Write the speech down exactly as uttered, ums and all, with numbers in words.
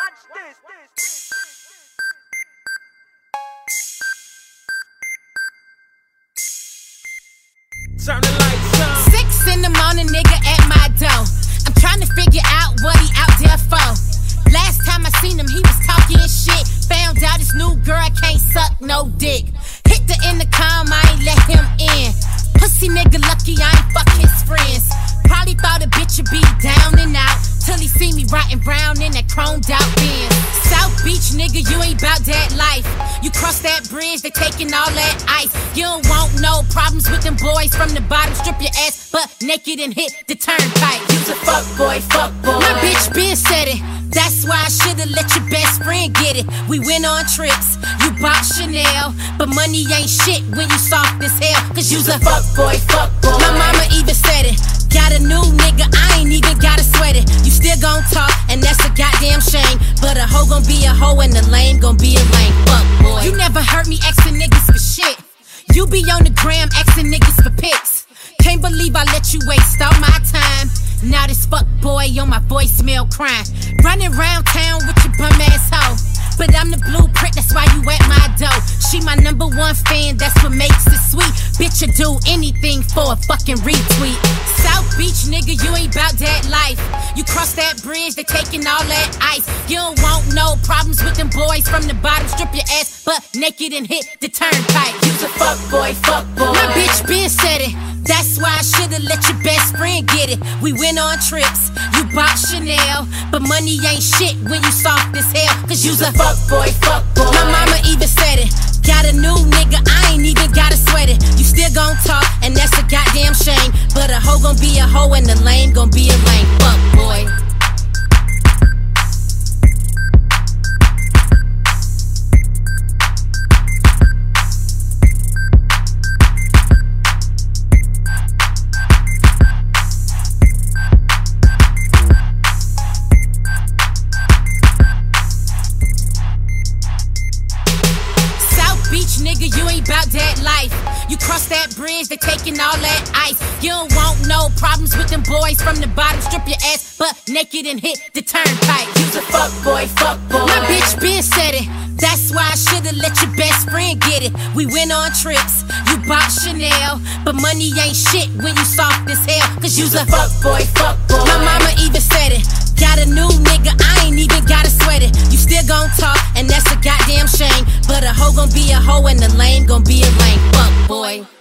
Turn the lights on. Six in the morning, nigga at my door. I'm trying to figure out what he out there for. Last time I seen him, he was talking shit. Found out his new girl can't suck no dick. Hit the intercom, I ain't let him in. Pussy nigga lucky I ain't fuck his friends. Probably thought a bitch would be down and out till he see me riding round in that chromed out Benz. South Beach nigga, you ain't bout that life. You cross that bridge, they taking all that ice. You don't want no problems with them boys from the bottom. Strip your ass butt naked and hit the turnpike. You's a fuck boy, fuck boy. My bitch been said it. That's why I shoulda let your best friend get it. We went on trips, you bought Chanel, but money ain't shit when you soft as hell. Cause you's a fuck boy, fuck boy. My mama even said it. Got a new nigga, I ain't even gotta sweat it. You still gon' talk, and that's a goddamn shame. But a hoe gon' be a hoe, and the lame gon' be a lame. Fuck boy. You never heard me asking niggas for shit. You be on the gram asking niggas for pics. Can't believe I let you waste all my time. Now this fuck boy on my voicemail crying. Running around town with your bum ass hoe. But I'm the blueprint, that's why you at my door. She my number one fan, that's what makes it sweet. Bitch, you do anything for a fucking retweet. South Beach nigga, you ain't bout that life. You cross that bridge, they taking all that ice. You don't want no problems with them boys from the bottom. Strip your ass butt naked and hit the turnpike. You's a fuck boy, fuck boy. My bitch been said it. That's why I shoulda let your best friend get it. We went on trips, you bought Chanel, but money ain't shit when you soft as hell. Cause you's a fuck boy, fuck boy. My mama even said it. Got a new nigga, I ain't even gotta sweat it. You still gon' talk, and that's a goddamn shame. But a hoe gon' be a hoe, and the lame gon' be a lame. Fuck boy. Nigga, you ain't bout that life. You cross that bridge, they taking all that ice. You don't want no problems with them boys from the bottom. Strip your ass butt naked and hit the turnpike. You's a fuck boy, fuck boy. My bitch been said it. That's why I shoulda let your best friend get it. We went on trips, you bought Chanel, but money ain't shit when you soft as hell. Cause you's a fuck boy, fuck boy. My mama even said it. Got a new nigga, I ain't even gotta sweat it. You still gon' talk, and that's a goddamn shame. But a hoe gon' be a hoe, and the lame gon' be a lame. Fuck boy.